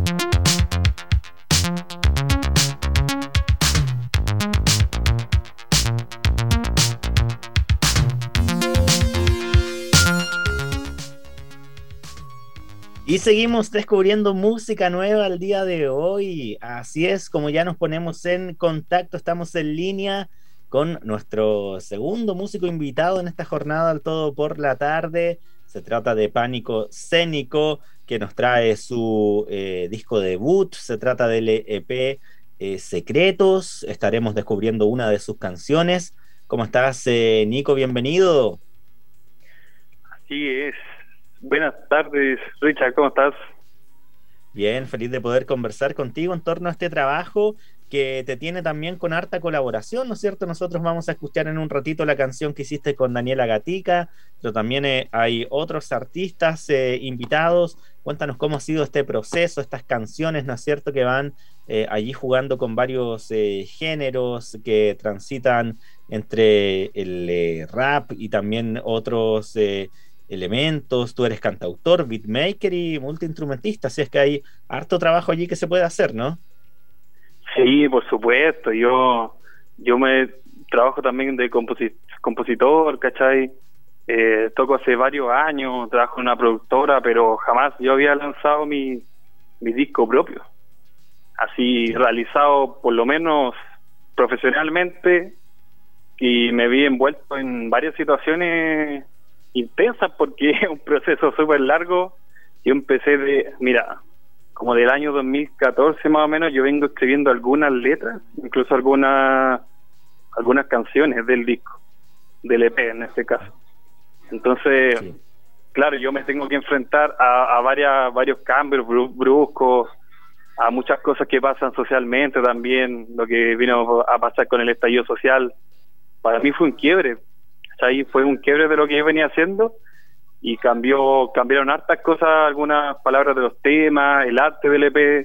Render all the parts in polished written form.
Y seguimos descubriendo música nueva al día de hoy. Así es, como ya nos ponemos en contacto, estamos en línea con nuestro segundo músico invitado en esta jornada al todo por la tarde. Se trata de Pánico Escénico, que nos trae su disco debut. Se trata del EP Secretos. Estaremos descubriendo una de sus canciones. ¿Cómo estás, Nico? Bienvenido. Así es. Buenas tardes, Richard, ¿cómo estás? Bien, feliz de poder conversar contigo en torno a este trabajo que te tiene también con harta colaboración, ¿no es cierto? Nosotros vamos a escuchar en un ratito la canción que hiciste con Daniela Gatica, pero también hay otros artistas invitados. Cuéntanos cómo ha sido este proceso, estas canciones, ¿no es cierto?, que van allí jugando con varios géneros que transitan entre el rap y también otros elementos. Tú eres cantautor, beatmaker y multiinstrumentista, así es que hay harto trabajo allí que se puede hacer, ¿no? Sí, por supuesto. Yo me trabajo también de compositor, ¿cachai? Toco hace varios años, trabajo en una productora, pero jamás yo había lanzado mi disco propio. Así realizado por lo menos profesionalmente, y me vi envuelto en varias situaciones intensas porque es un proceso súper largo. Yo empecé como del año 2014 más o menos, yo vengo escribiendo algunas letras, incluso algunas canciones del disco, del EP en este caso. Entonces, sí, claro, yo me tengo que enfrentar a varios cambios bruscos, a muchas cosas que pasan socialmente también, lo que vino a pasar con el estallido social. Para mí fue un quiebre, ahí fue un quiebre de lo que yo venía haciendo, y cambiaron hartas cosas, algunas palabras de los temas, el arte del EP,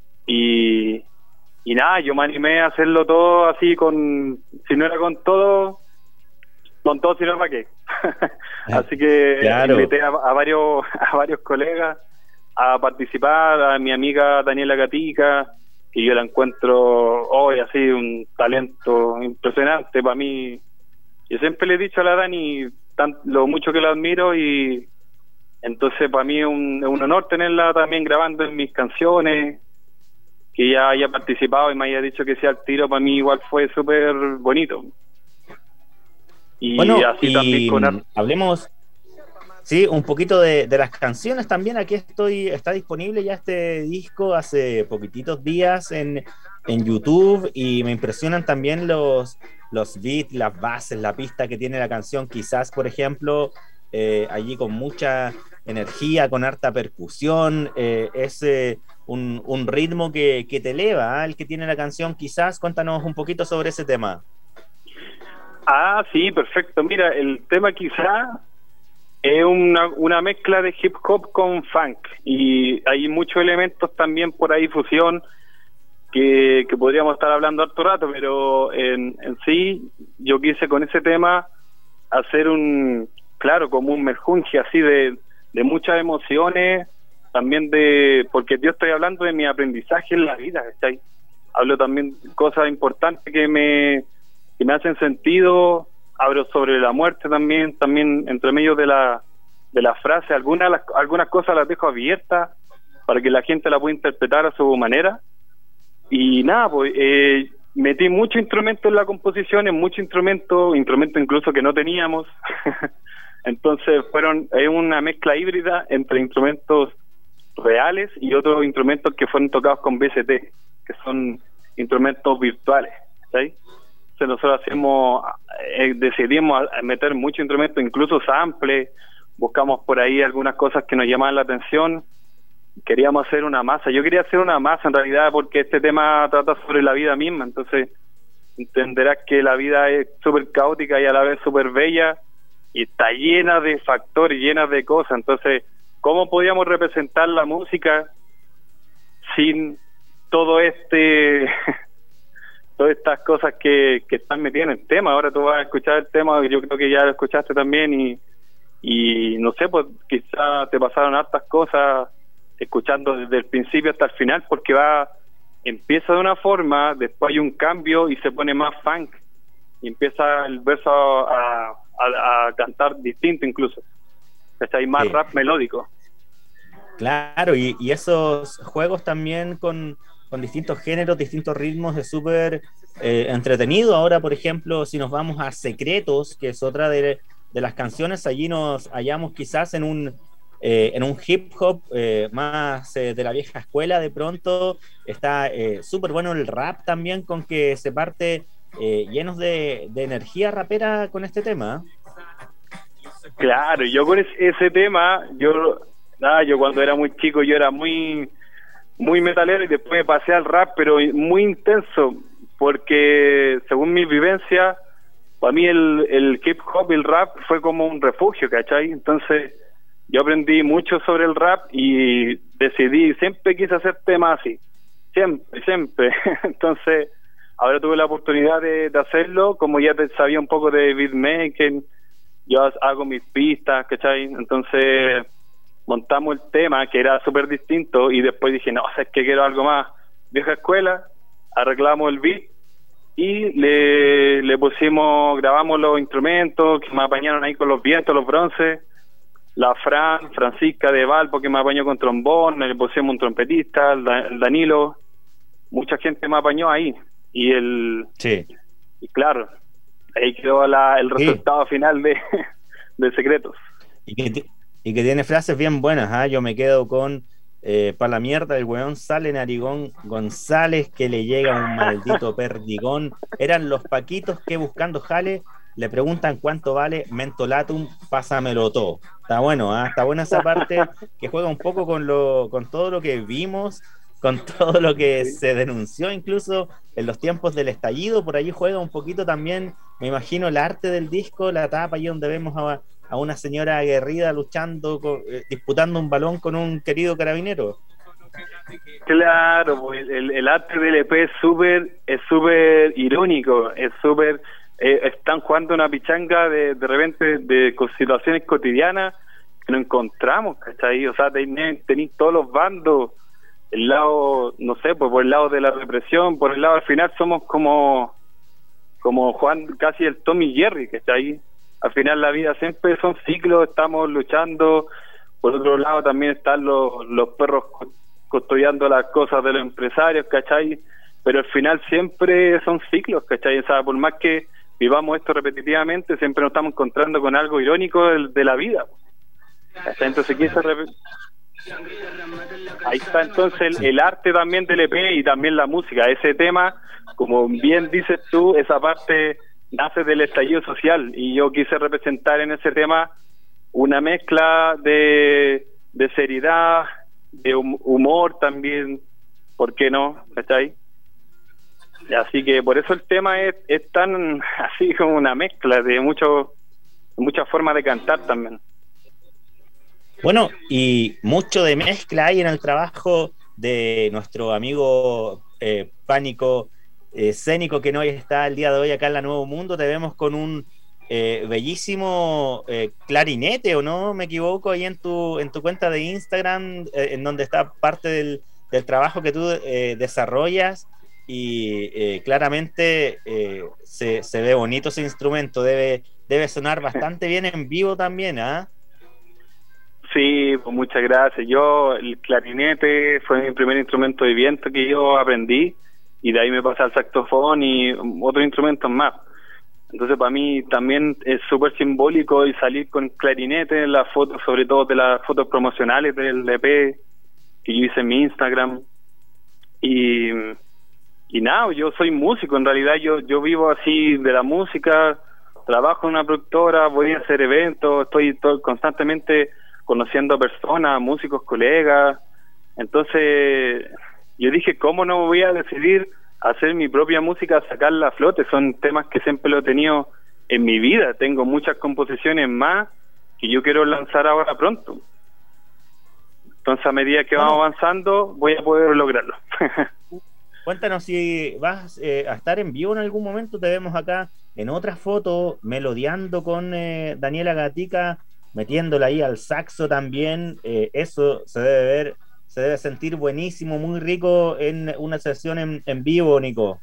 y nada, yo me animé a hacerlo todo así, si no era con todo, si no, ¿para qué? Así que claro, invité a varios colegas a participar, a mi amiga Daniela Gatica, que yo la encuentro hoy así un talento impresionante para mí. Yo siempre le he dicho a la Dani lo mucho que la admiro, y entonces para mí es un honor tenerla también grabando en mis canciones, que ya haya participado y me haya dicho que sea al tiro. Para mí igual fue súper bonito. Y bueno, así también hablemos, sí, un poquito de las canciones también. Aquí está disponible ya este disco hace poquititos días en YouTube, y me impresionan también los beats, las bases, la pista que tiene la canción. Quizás, por ejemplo, allí con mucha energía, con harta percusión, es un ritmo que te eleva, el que tiene la canción. Quizás, cuéntanos un poquito sobre ese tema. Ah, sí, perfecto. Mira, el tema quizá es una mezcla de hip hop con funk, y hay muchos elementos también por ahí, fusión, que podríamos estar hablando harto rato, pero en sí yo quise con ese tema hacer como un merjunje así de muchas emociones, también porque yo estoy hablando de mi aprendizaje en la vida, ¿cachai? Hablo también de cosas importantes que me hacen sentido, hablo sobre la muerte también entre medio de la frase, algunas cosas las dejo abiertas para que la gente la pueda interpretar a su manera. Y nada, pues metí mucho instrumento en la composición, mucho instrumento incluso que no teníamos. Entonces es una mezcla híbrida entre instrumentos reales y otros instrumentos que fueron tocados con VST, que son instrumentos virtuales, ¿sí? Entonces nosotros decidimos meter mucho instrumento, incluso sample, buscamos por ahí algunas cosas que nos llamaban la atención. Queríamos hacer una masa. Yo quería hacer una masa en realidad, porque este tema trata sobre la vida misma. Entonces entenderás que la vida es súper caótica y a la vez súper bella, y está llena de factores, llena de cosas. Entonces, ¿cómo podíamos representar la música sin todo todas estas cosas que están metidas en el tema? Ahora tú vas a escuchar el tema, yo creo que ya lo escuchaste también, y no sé, pues quizá te pasaron hartas cosas escuchando desde el principio hasta el final, porque empieza de una forma, después hay un cambio y se pone más funk, y empieza el verso a cantar distinto incluso, hay más Sí. rap melódico. Claro, y esos juegos también con distintos géneros, distintos ritmos, es súper entretenido. Ahora, por ejemplo, si nos vamos a Secretos, que es otra de las canciones, allí nos hallamos quizás en un hip hop más de la vieja escuela. De pronto está súper bueno el rap también, con que se parte llenos de energía rapera con este tema. Claro, yo con ese tema, yo cuando era muy chico, yo era muy metalero, y después me pasé al rap, pero muy intenso, porque según mi vivencia, para mí el hip hop y el rap fue como un refugio, ¿cachai? Entonces yo aprendí mucho sobre el rap y decidí, siempre quise hacer temas así, siempre. Entonces ahora tuve la oportunidad de hacerlo, como ya sabía un poco de beatmaking, yo hago mis pistas, ¿cachai? Entonces montamos el tema, que era súper distinto, y después dije, no, es que quiero algo más vieja escuela, arreglamos el beat y le pusimos, grabamos los instrumentos que me apañaron ahí con los vientos, los bronces, la Francisca de Valpo, que me apañó con trombón, le pusimos un trompetista, el Danilo, mucha gente me apañó ahí, Sí. Y claro, ahí quedó el resultado final de Secretos. Y que tiene frases bien buenas, ¿eh? Yo me quedo con pa' la mierda el weón sale Narigón González, que le llega un maldito perdigón. Eran los paquitos que buscando jale le preguntan cuánto vale mentolatum, pásamelo todo. Está bueno, ¿eh? Está buena esa parte que juega un poco con todo lo que vimos, con todo lo que se denunció incluso en los tiempos del estallido. Por allí juega un poquito también, me imagino, el arte del disco, la tapa allí donde vemos a una señora aguerrida luchando, disputando un balón con un querido carabinero. Claro, pues el arte del EP es súper irónico, es súper... están jugando una pichanga de repente de situaciones cotidianas que nos encontramos, ¿cachai? O sea, tenéis todos los bandos, el lado, no sé, pues por el lado de la represión, por el lado al final somos como Juan, casi el Tom y Jerry, ¿cachai? Al final la vida siempre son ciclos, estamos luchando. Por otro lado también están los perros custodiando las cosas de los empresarios, ¿cachai? Pero al final siempre son ciclos, ¿cachai? O sea, por más que vivamos esto repetitivamente, siempre nos estamos encontrando con algo irónico de la vida, ¿cachai? Entonces ahí está entonces el arte también del EP y también la música. Ese tema, como bien dices tú, esa parte nace del estallido social, y yo quise representar en ese tema una mezcla de seriedad, de humor también, ¿por qué no? ¿Cachai? Así que por eso el tema es tan así como una mezcla de muchas formas de cantar también. Bueno, y mucho de mezcla hay en el trabajo de nuestro amigo Pánico Escénico, que no está el día de hoy acá en la Nuevo Mundo. Te vemos con un bellísimo clarinete, ¿o no me equivoco? Ahí en tu cuenta de Instagram, en donde está parte del trabajo que tú desarrollas, y claramente se ve bonito ese instrumento. Debe sonar bastante bien en vivo también, ¿ah? Sí, pues muchas gracias. El clarinete fue mi primer instrumento de viento que yo aprendí, y de ahí me pasé al saxofón y otros instrumentos más. Entonces para mí también es súper simbólico y salir con clarinete en las fotos, sobre todo de las fotos promocionales del EP que yo hice en mi Instagram. Y nada, yo soy músico, en realidad yo vivo así de la música, trabajo en una productora, voy a hacer eventos, estoy constantemente conociendo personas, músicos, colegas. Entonces yo dije, ¿cómo no voy a decidir hacer mi propia música, sacarla a flote? Son temas que siempre lo he tenido en mi vida, tengo muchas composiciones más que yo quiero lanzar ahora pronto. Entonces a medida que vamos avanzando voy a poder lograrlo. Cuéntanos si vas a estar en vivo en algún momento. Te vemos acá en otra foto melodiando con Daniela Gatica, metiéndola ahí al saxo también. Eso se debe ver se debe sentir buenísimo, muy rico en una sesión en vivo, Nico.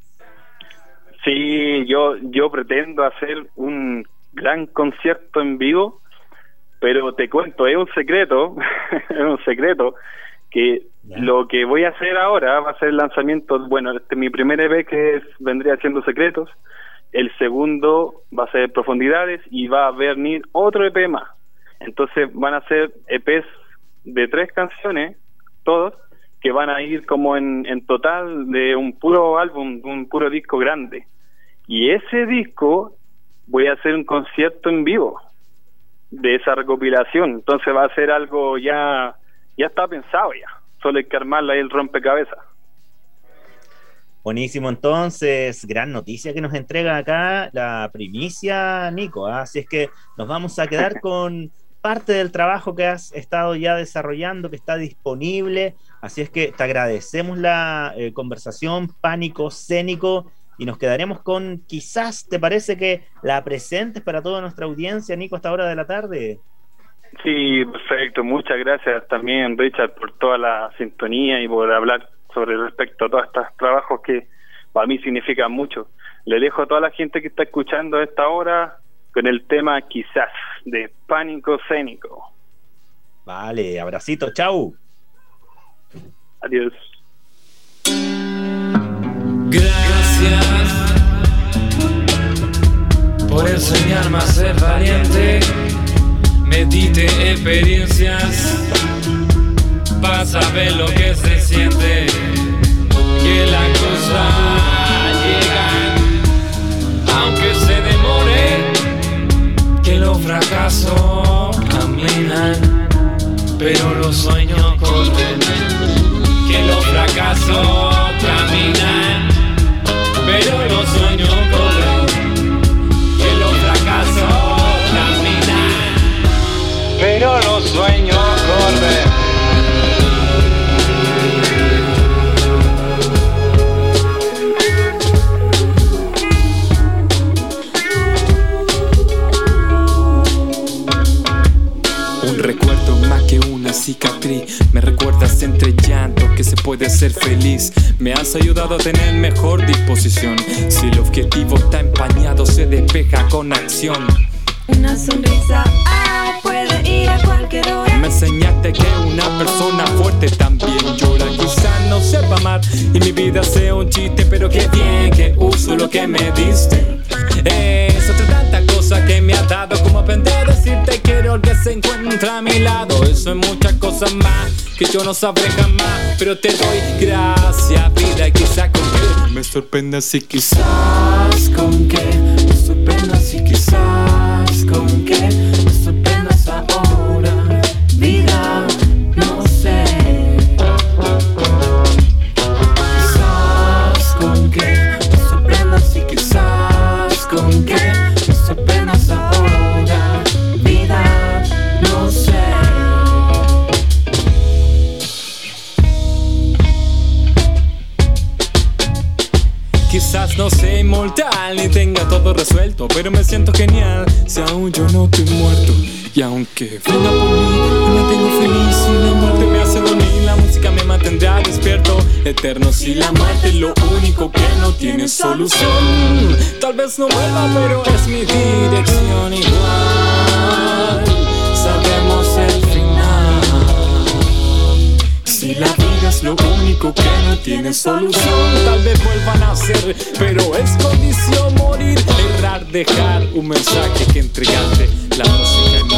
Sí, yo pretendo hacer un gran concierto en vivo, pero te cuento, es un secreto, es un secreto, que lo que voy a hacer ahora va a ser el lanzamiento, bueno, mi primer EP vendría siendo Secretos, el segundo va a ser Profundidades y va a venir otro EP más. Entonces van a ser EPs de 3 canciones, todos, que van a ir como en total de un puro álbum, un puro disco grande. Y ese disco voy a hacer un concierto en vivo de esa recopilación. Entonces va a ser algo ya está pensado ya. Solo hay que armarla ahí el rompecabezas. Buenísimo, entonces, gran noticia que nos entrega acá la primicia, Nico, ¿eh? Así es que nos vamos a quedar con parte del trabajo que has estado ya desarrollando, que está disponible, así es que te agradecemos la conversación, Pánico Escénico, y nos quedaremos con, quizás, ¿te parece que la presentes para toda nuestra audiencia, Nico, a esta hora de la tarde? Sí, perfecto, muchas gracias también, Richard, por toda la sintonía y por hablar sobre respecto a todos estos trabajos que para mí significan mucho. Le dejo a toda la gente que está escuchando a esta hora con el tema Quizás, de Pánico Escénico. Vale, abracito, chau. Adiós. Gracias por enseñarme a ser valiente. Medite experiencias para saber lo que se siente, que la cosa llega, aunque se demore, que los fracasos caminan, pero los sueños corren, que los fracasos caminan, pero los sueños corren, que los fracasos caminan, pero los sueños corren. Un recuerdo más que una cicatriz. Me recuerdas entre llanto que se puede ser feliz. Me has ayudado a tener mejor disposición. Si el objetivo está empañado, se despeja con acción. Una sonrisa puede ir a cualquier hora. Me enseñaste que una persona fuerte también llora. Quizás no sepa amar y mi vida sea un chiste, pero qué bien que uso lo que me diste. Es otra tanta cosa que me ha dado, como aprender a decirte quiero que se encuentra a mi lado. Eso es muchas cosas más que yo no sabré jamás, pero te doy gracias, vida. Quizás con que me sorprendas y quizás con que me sorprendas y quizás con que me sorprendas ahora, vida, no sé. Quizás con que me sorprendas y quizás con que me sorprendas ahora, vida, no sé. Quizás no sea inmortal ni tenga todo resuelto, pero me siento genial si aún yo no estoy muerto. Y aunque venga por mí, no me tengo feliz. Si la muerte me hace dormir, la música me mantendrá despierto. Eterno si la muerte es lo único que no tiene solución. Tal vez no vuelva, pero es mi dirección igual. Sabemos el final. Si la vida es lo único que no tiene solución, tal vez vuelvan a nacer, pero es condición morir. Errar, dejar un mensaje que entregarte. La música